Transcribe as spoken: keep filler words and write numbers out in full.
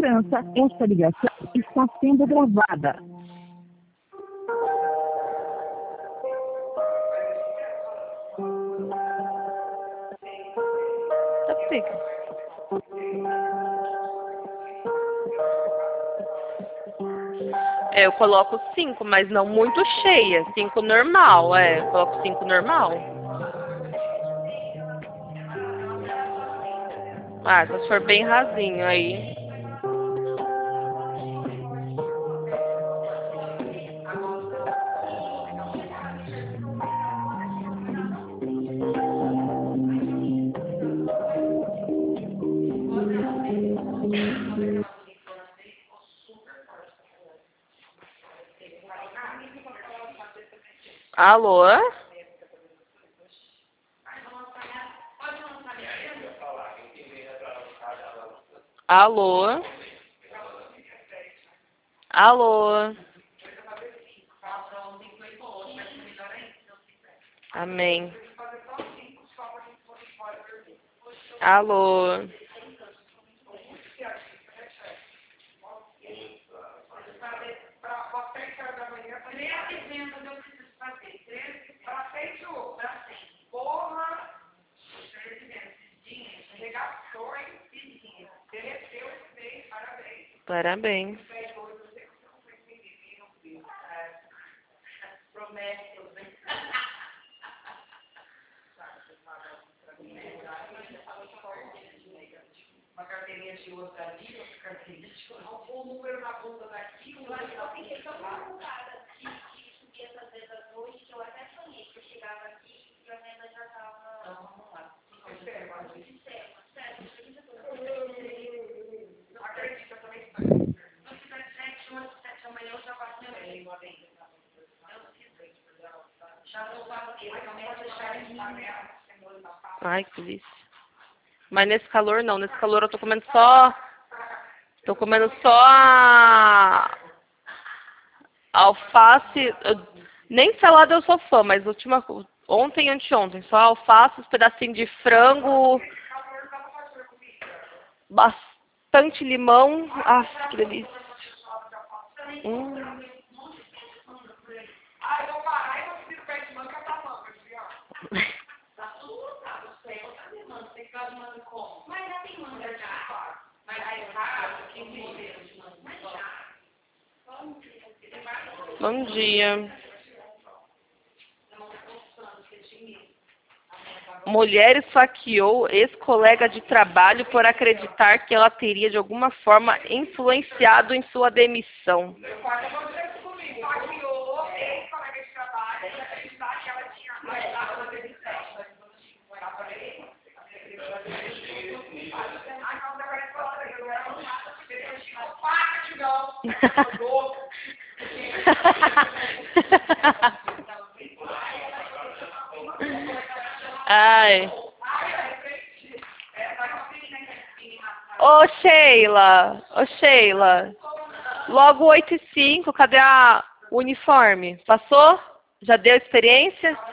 segurança, esta ligação está sendo gravada. Tá fica. É, eu coloco cinco, mas não muito cheia. Cinco normal, é. Eu coloco cinco normal. Ah, se for bem rasinho aí. Alô? Alô? Alô? Amém. Alô? Parabéns. Uma carteirinha de ouro dali, outra carteirinha de ouro. O número na bunda daqui. Eu acho que eu fiquei tão preocupada que subia essas vezes à noite que eu até sonhei que eu chegava aqui e a venda já estava. Não, vamos lá. Sistema. Sistema. Sério, não acredito, eu também estou. Não fizer sete horas, sete da manhã, eu já passei a lei uma vez. Eu não fiz. Já não passei, mas não pode deixar ele na Ai, que delícia. Mas nesse calor não, nesse calor eu tô comendo só. Tô comendo só a alface. Eu, nem salada eu sou fã, mas última, ontem e anteontem, só alface, uns pedacinhos de frango, bastante limão. Ah, que delícia. Hum. Ah, eu vou parar e vou subir perto de manga pra manga, viu? Tá tudo lotado, eu sei, eu também mando, tem que dar de manga como? Mas já tem manga já. Mas aí eu raso, quem modelo de manga? Mas já. Bom dia. Mulher esfaqueou ex-colega de trabalho por acreditar que ela teria de alguma forma influenciado em sua demissão. Ai. Ô Sheila, ô Sheila, logo oito e cinco, cadê a o uniforme? Passou? Já deu experiência?